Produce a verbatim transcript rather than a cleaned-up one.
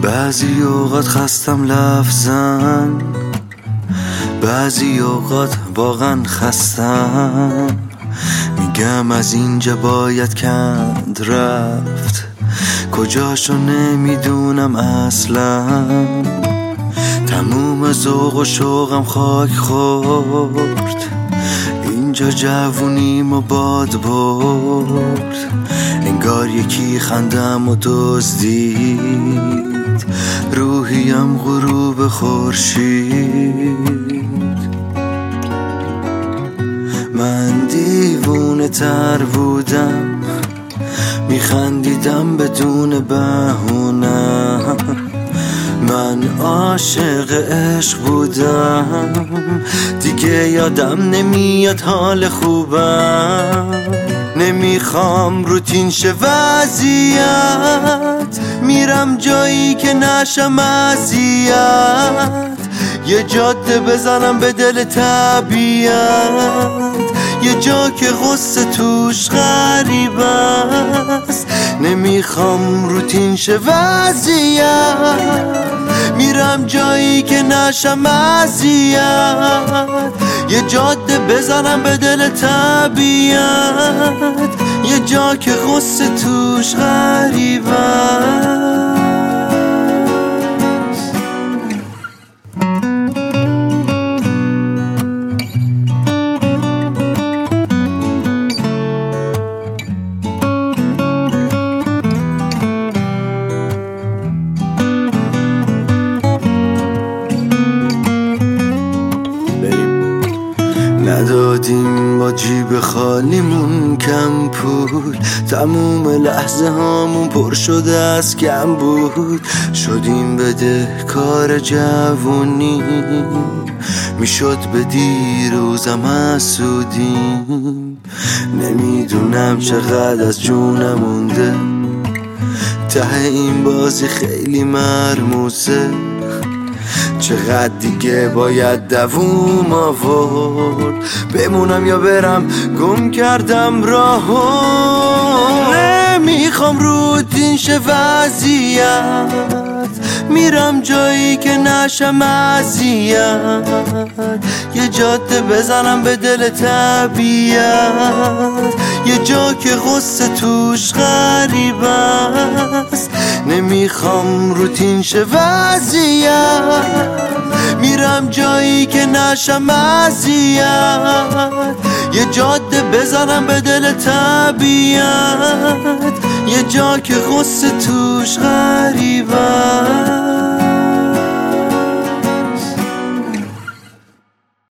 بعضی اوقات خستم لفظن، بعضی اوقات واقعا خستم. میگم از اینجا باید کند رفت، کجاشو نمیدونم اصلا. تموم ذوق و شوقم خاک خورد، اینجا جوونیم و باد برد. انگار یکی خندم و دزدید روحیم غروب خورشید. من دیوونه تر بودم، میخندیدم بدون بهونه. من عاشق عشق بودم، دیگه یادم نمیاد حال خوبم. نمیخوام روتین شه وضعیت، میرم جایی که نشم اذیت. یه جاده بزنم به دل طبیعت، یه جا که غصه توش غریب است. نمیخوام روتین شه وضعیت، میرم جایی که نشم اذیت. یه جاده بزنم به دل طبیعت، یه جا که غصه توش غریب است. ندادیم با جیب خالیمون کم پول، تموم لحظه هامون پر شده از کم بود. شدیم بده کار جوونی، میشد به دیروزم حسودیم. نمیدونم چقدر از جونم مونده، ته این بازی خیلی مرموزه. چقدر دیگه باید دووم آورد، بمونم یا برم گم کردم راهو. نمیخوام روتین شه وضعیت، میرم جایی که نشم اذیت. یه جاده بزنم به دل طبیعت، یه جا که غصه توش غریب است. نمیخوام روتین شه وضعیت، میرم جایی که نشم اذیت. یه جاده بزنم به دل طبیعت، یه جا که غصه توش غریب